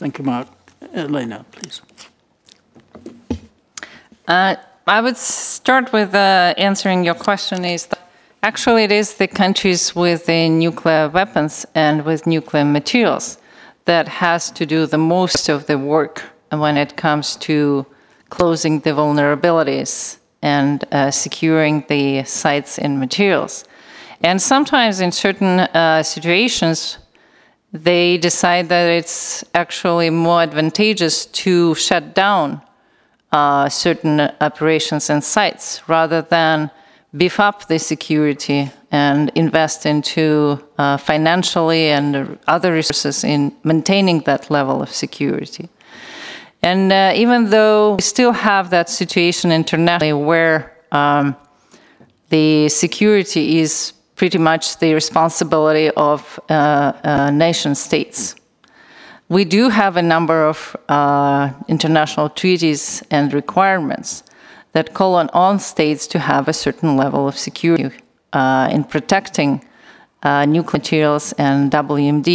Thank you, Mark. Elena, please. I would start with answering your question is that actually it is the countries with the nuclear weapons and with nuclear materials that has to do the most of the work when it comes to closing the vulnerabilities and securing the sites and materials. And sometimes in certain situations, they decide that it's actually more advantageous to shut down certain operations and sites rather than beef up the security and invest into financially and other resources in maintaining that level of security. And even though we still have that situation internationally where the security is pretty much the responsibility of nation states, we do have a number of international treaties and requirements that call on all states to have a certain level of security in protecting nuclear materials and WMD.